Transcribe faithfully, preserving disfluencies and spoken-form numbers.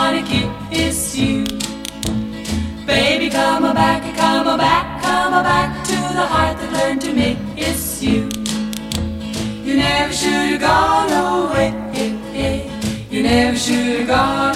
wanna kiss you. Baby, come a back, come a back, come a back to the heart that learned to miss you. You never should have gone away. You never should have gone